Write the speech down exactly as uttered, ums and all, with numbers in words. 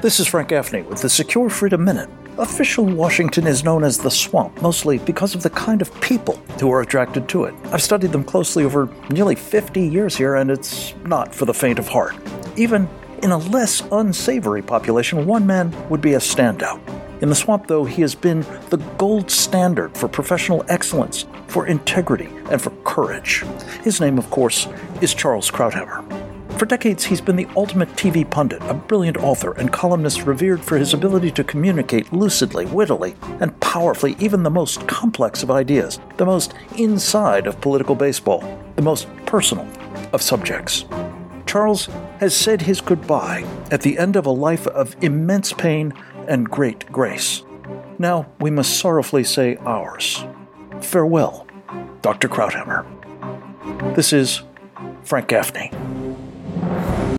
This is Frank Gaffney with the Secure Freedom Minute. Official Washington is known as the Swamp, mostly because of the kind of people who are attracted to it. I've studied them closely over nearly fifty years here, and it's not for the faint of heart. Even in a less unsavory population, one man would be a standout. In the Swamp, though, he has been the gold standard for professional excellence, for integrity, and for courage. His name, of course, is Charles Krauthammer. For decades, he's been the ultimate T V pundit, a brilliant author and columnist revered for his ability to communicate lucidly, wittily, and powerfully even the most complex of ideas, the most inside of political baseball, the most personal of subjects. Charles has said his goodbye at the end of a life of immense pain and great grace. Now we must sorrowfully say ours. Farewell, Doctor Krauthammer. This is Frank Gaffney.